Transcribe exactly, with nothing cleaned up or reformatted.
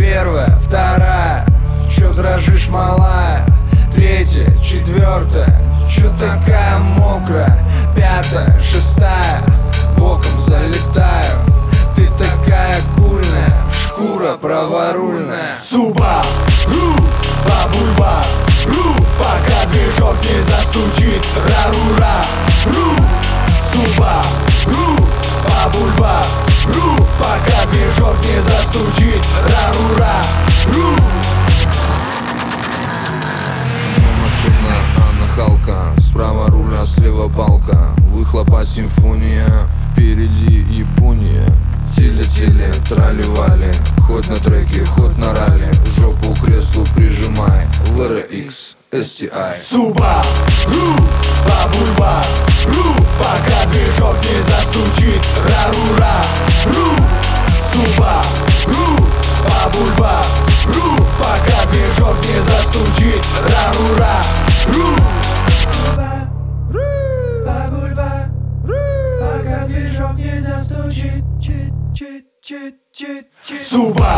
Первая, вторая, чё дрожишь, малая? Третья, четвертая, чё такая мокрая? Пятая, шестая, боком залетаю. Ты такая кульная, шкура праворульная. Субару, по бульвару, пока движок не застучит. Ра-ру-ра, ру, Субару, по бульвару, пока движок не застучит. Ра-ру-ра, ру. Не машина, а нахалка. Справа руль, а слева палка. Выхлопа симфония, впереди Япония. Теле-теле, трали-вали, хоть на треке, хоть на ралли. Жопу к креслу прижимай, в эр икс эс ти ай. Субару, по бульвару, пока движок не застучит. Ра-ру-ра, ру, Субару, по бульвару, пока движок не застучит. Ра-ру-ра, ру. Субару, по бульвару, пока движок не застучит. Чит-чит-чит-чит. Субару.